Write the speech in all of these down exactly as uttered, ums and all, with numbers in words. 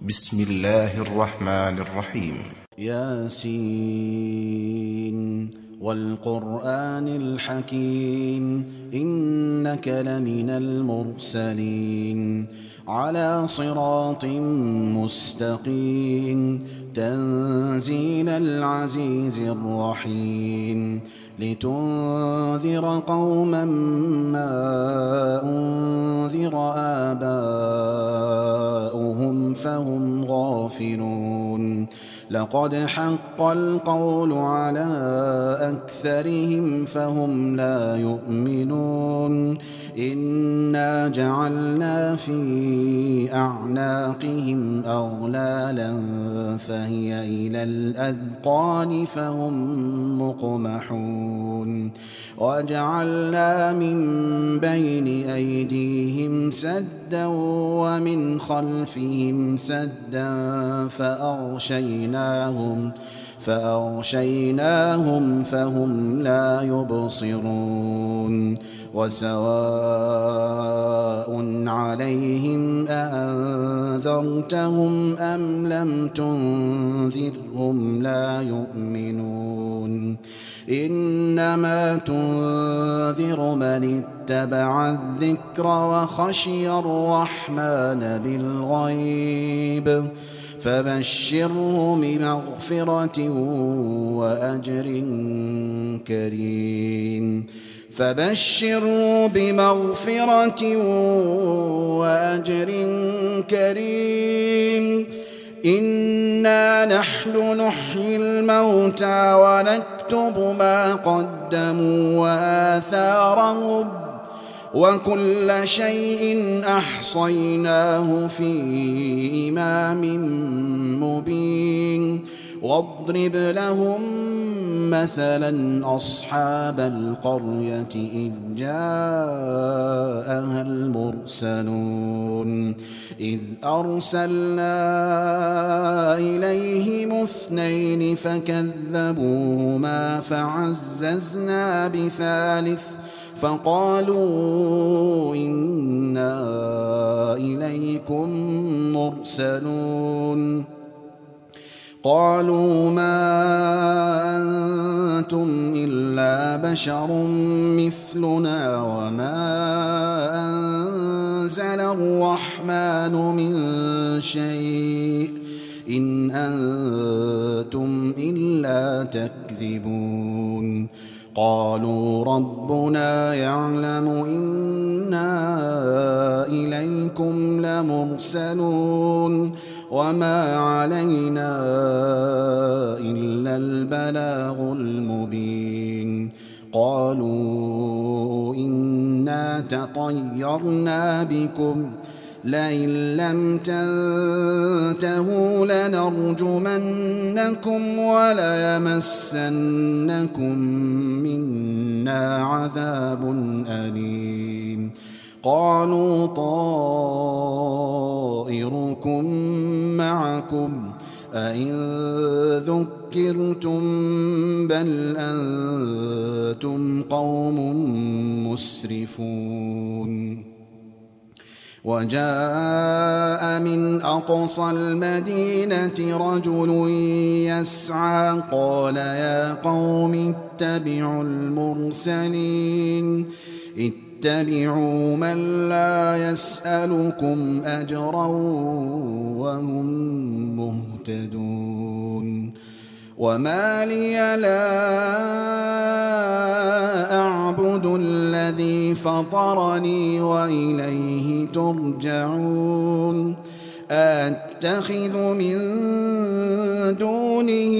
بسم الله الرحمن الرحيم. ياسين والقرآن الحكيم إنك لمن المرسلين على صراط مستقيم تنزيل العزيز الرحيم لتنذر قوما ما أنذر آباؤهم فهم غافلون لقد حق القول على أكثرهم فهم لا يؤمنون إنا جعلنا في أعناقهم أغلالا فهي إلى الأذقان فهم مقمحون وجعلنا من بين أيديهم سدا ومن خلفهم سدا فأغشيناهم فأغشيناهم فهم لا يبصرون وسواء عليهم أأنذرتهم أم لم تنذرهم لا يؤمنون إنما تنذر من اتبع الذكر وخشي الرحمن بالغيب فبشره بمغفرة وأجر كريم فبشره بمغفرة وأجر كريم إنا نحن نحيي الموتى ونكتب ما قدموا وآثارهم وكل شيء أحصيناه في إمام مبين واضرب لهم مثلا أصحاب القرية إذ جاءها المرسلون إذ أرسلنا إليهم اثنين فكذبوهما فعززنا بثالث فقالوا إنا إليكم مرسلون قالوا ما أنتم إلا بشر مثلنا وما أنزل الرحمن من شيء إن أنتم إلا تكذبون قالوا ربنا يعلم إنا إليكم لمرسلون وما علينا إلا البلاغ المبين قالوا إنا تطيرنا بكم لئن لم تنتهوا لنرجمنكم وليمسنكم منا عذاب أليم قالوا طائركم معكم أئن ذكرتم بل أنتم قوم مسرفون وجاء من أقصى المدينة رجل يسعى قال يا قوم اتبعوا المرسلين اتبعوا من لا يسألكم أجرا وهم مهتدون وما لي لا أعبد الذي فطرني وإليه ترجعون أتخذ من دونه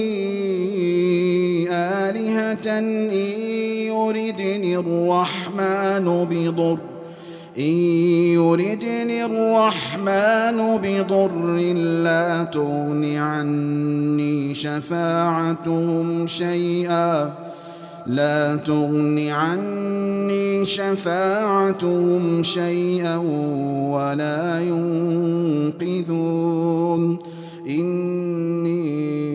آلهة إن يردني الرحمن بضر إن يردني الرحمن بضر لا تغن عني شفاعتهم شيئا لا تغن عني شفاعتهم شيئا ولا ينقذون إني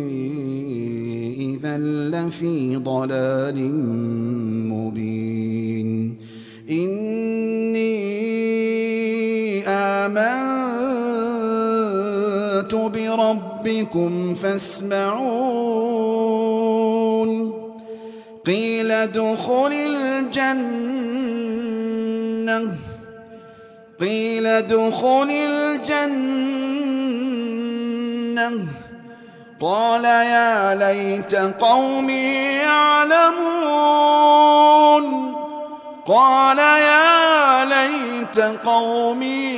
إذا لفي ضلال مبين إني آمنت آمنت بربكم فاسمعون قيل ادخل الجنة قيل ادخل الجنة قال يا ليت قومي يعلمون قال يا ليت قومي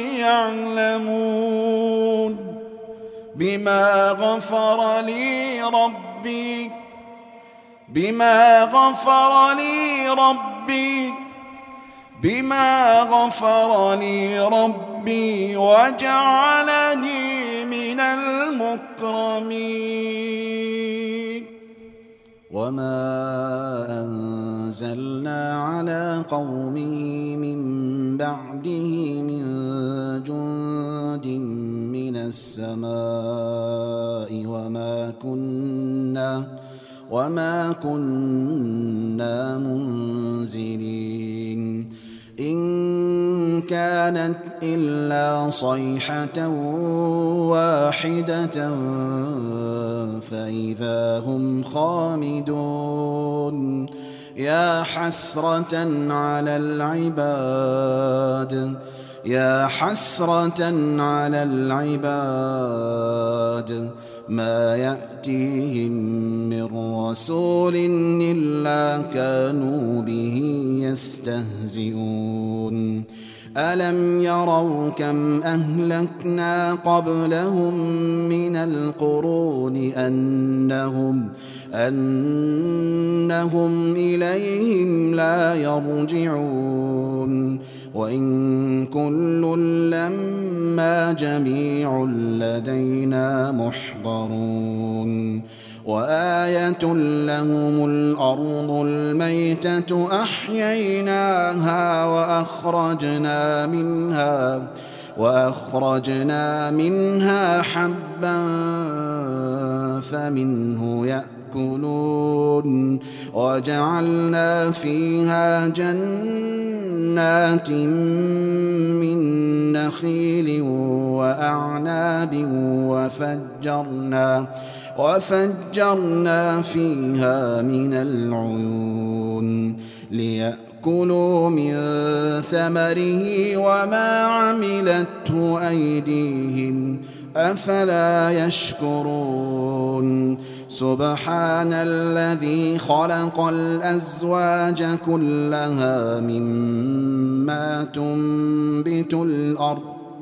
يعلمون بما غفر لي ربي بما غفر لي ربي بما غفر لي ربي وجعلني من المكرمين وما أنزلنا على قومه من بعده من جند من السماء وما كنا وما كنا منزلين إن كانت إلا صيحة واحدة فإذا هم خامدون يا حسرة على العباد يا حسرة على العباد ما يأتيهم من رسول إلا كانوا به يستهزئون ألم يروا كم أهلكنا قبلهم من القرون أنهم أنهم إليهم لا يرجعون وإن كل لما جميع لدينا محضرون وآية لهم الأرض الميتة أحييناها وأخرجنا منها وأخرجنا منها حبا فمنه يأكلون وجعلنا فيها جنات من نخيل وأعناب وفجرنا وفجرنا فيها من العيون ليأكلوا من ثمره وما عملته أيديهم أفلا يشكرون سبحان الذي خلق الأزواج كلها مما تنبت الأرض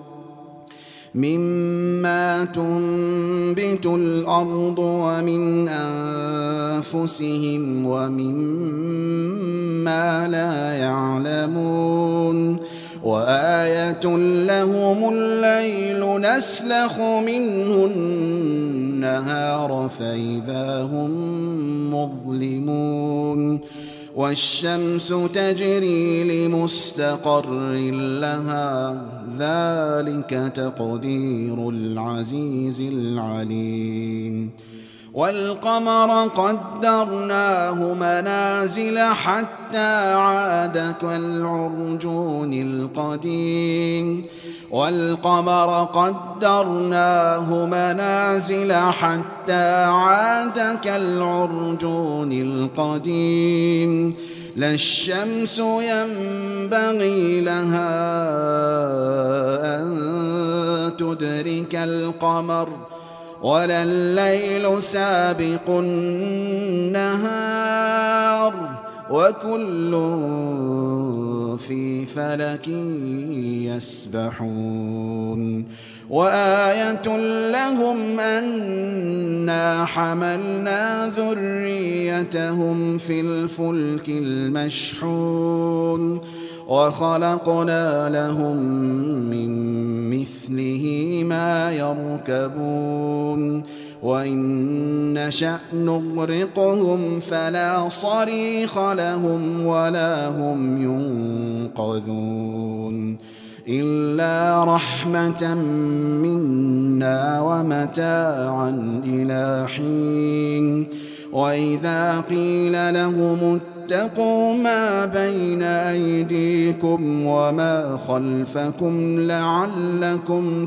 مما تنبت الأرض ومن أنفسهم ومما لا يعلمون وآية لهم الليل نسلخ منه النهار فإذا هم مظلمون والشمس تجري لمستقر لها ذلك تقدير العزيز العليم والقمر قدرناه منازل حتى عاد كالعرجون القديم والقمر قدرناه منازل حتى عاد كالعرجون القديم لا الشمس ينبغي لها أن تدرك القمر ولا الليل سابق النهار وكل في فلك يسبحون وآية لهم أنا حملنا ذريتهم في الفلك المشحون وخلقنا لهم من مثله ما يركبون وإن نشأ نغرقهم فلا صريخ لهم ولا هم ينقذون إلا رحمة منا ومتاعا إلى حين وإذا قيل لهم واتقوا ما بين أيديكم وما خلفكم لعلكم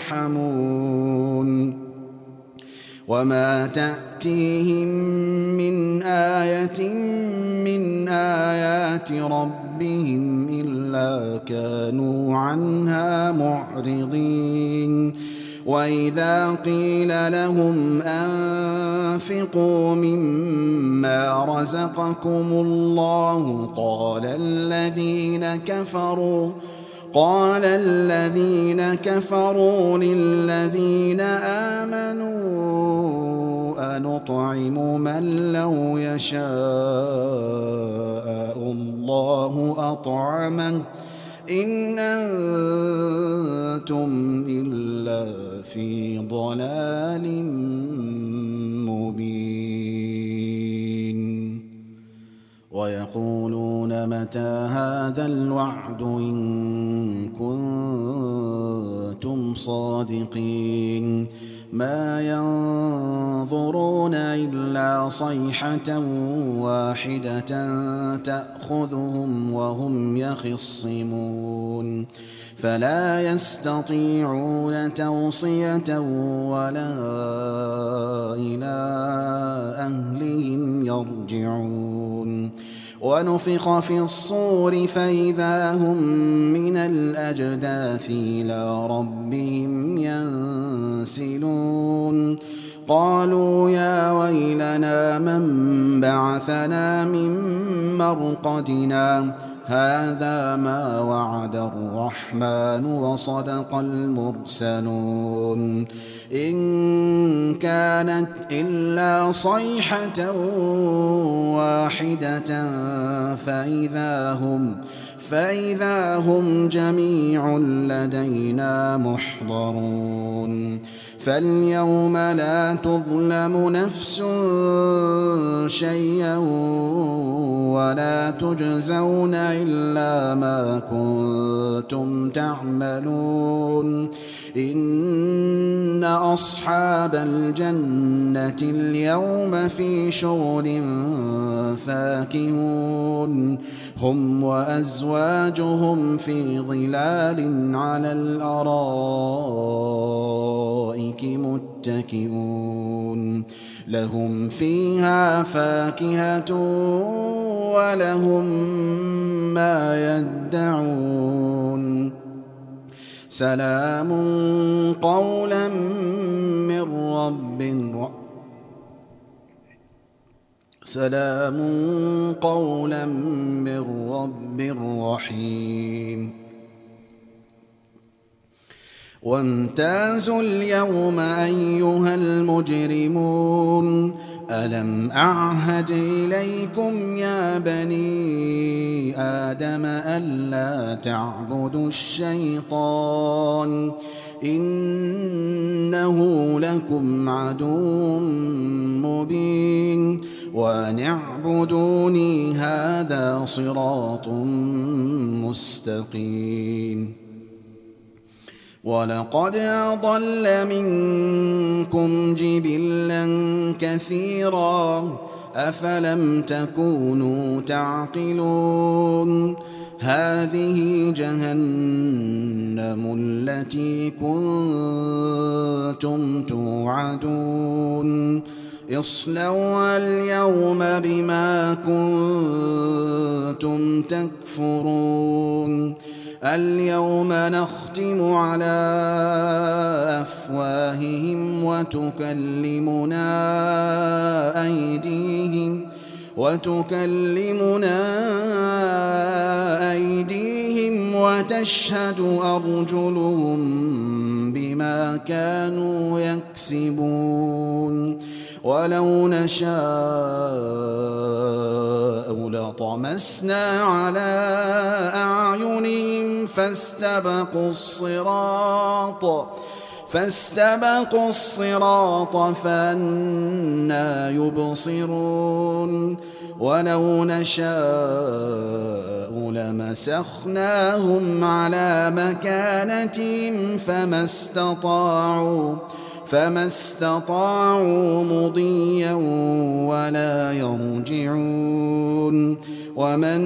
ترحمون وما تأتيهم من آية من آيات ربهم إلا كانوا عنها معرضين وإذا قيل لهم أنفقوا مما رزقكم الله قال الذين كفروا قال الذين كفروا للذين آمنوا أنطعم من لو يشاء الله أطعمه إن أنتم إلا في ضلال مبين ويقولون متى هذا الوعد إن كنتم صادقين ما ينظرون إلا صيحة واحدة تأخذهم وهم يخصمون فلا يستطيعون توصية ولا إلى أهلهم يرجعون ونفخ في الصور فإذا هم من الأجداث إلى ربهم ينسلون قالوا يا ويلنا من بعثنا من مرقدنا هذا ما وعد الرحمن وصدق المرسلون إن كانت إلا صيحة واحدة فإذا هم فإذا هم جميع لدينا محضرون فاليوم لا تظلم نفس شيئا ولا تجزون إلا ما كنتم تعملون إن أصحاب الجنة اليوم في شغل فاكهون هم وأزواجهم في ظلال على الأرائك متكئون لهم فيها فاكهة ولهم ما يدعون سلام قولا من رب رحيم سلام قولا من رب رحيم وامتازوا اليوم أيها المجرمون ألم أعهد إليكم يا بني آدم ألا تعبدوا الشيطان إنه لكم عدو مبين وأن اعبدوني هذا صراط مستقيم ولقد أضل منكم جبلا كثيرا أفلم تكونوا تعقلون هذه جهنم التي كنتم توعدون اصلوها اليوم بما كنتم تكفرون اليوم نختم على أفواههم وتكلمنا أيديهم وتكلمنا أيديهم وتشهد أرجلهم بما كانوا يكسبون ولو نشاء لطمسنا على أعينهم فاستبقوا الصراط فاستبقوا الصراط فأنى يبصرون ولو نشاء لمسخناهم على مكانتهم فما استطاعوا فما استطاعوا مضيا ولا يرجعون ومن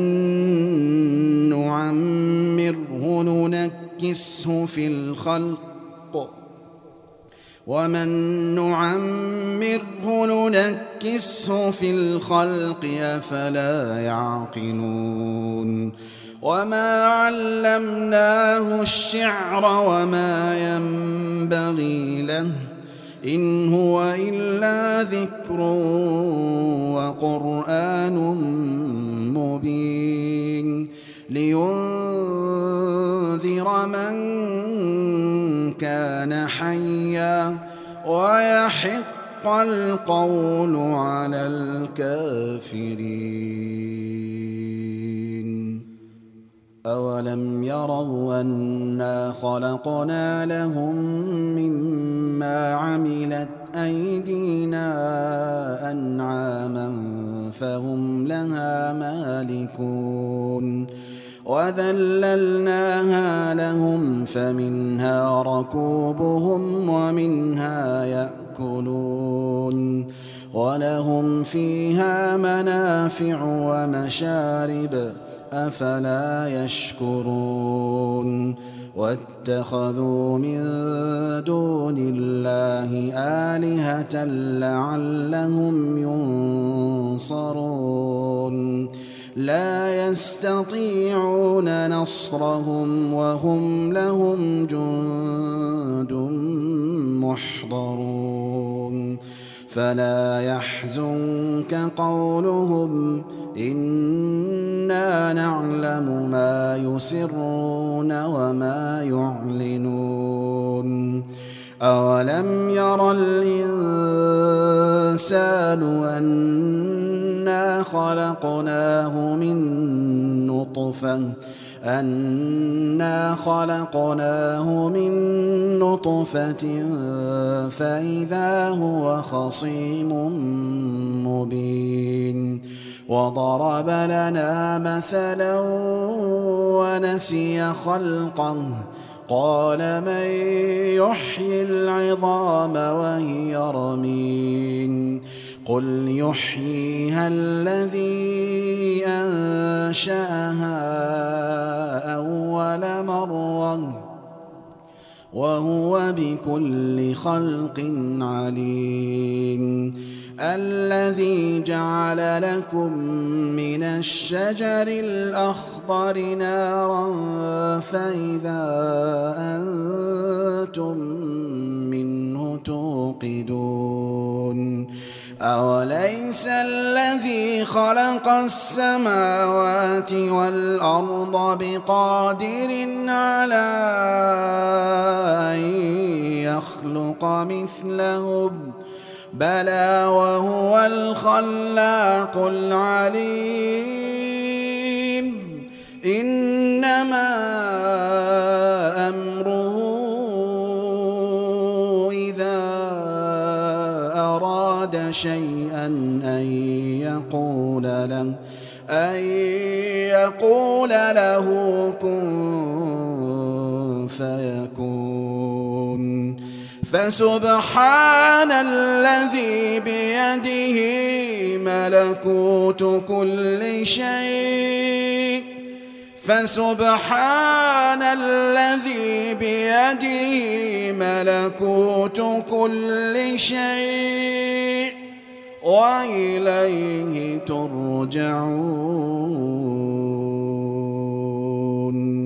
نعمره ننكسه في الخلق ومن نعمره ننكسه في الخلق أفلا يعقلون وما علمناه الشعر وما ينبغي له إن هو إلا ذكر وقرآن مبين لينذر من كان حيا ويحق القول على الكافرين أولم يروا أنا خلقنا لهم مما عملت أيدينا أنعاما فهم لها مالكون وذللناها لهم فمنها ركوبهم ومنها يأكلون ولهم فيها منافع ومشارب أفلا يشكرون واتخذوا من دون الله آلهة لعلهم ينصرون لا يستطيعون نصرهم وهم لهم جند محضرون فلا يحزنك قولهم إنا نعلم ما يسرون وما يعلنون أولم ير الإنسان أنا خلقناه من نطفة أنا خلقناه من نطفة فإذا هو خصيم مبين وضرب لنا مثلا ونسي خلقه قال من يحيي العظام وهي رميم قل يحييها الذي أنشأها أول مرة وهو بكل خلق عليم الذي جعل لكم من الشجر الأخضر نارا فإذا أنتم منه توقدون أوليس الذي خلق السماوات والأرض بقادر على أن يخلق مثلهم بلى وهو الخلاق العليم إنما أمره إذا أراد شيئا أن يقول له أن يقول له كن فيكون فسبحان الذي بيده ملكوت كل شيء فسبحان الذي بيده ملكوت كل شيء وإليه ترجعون.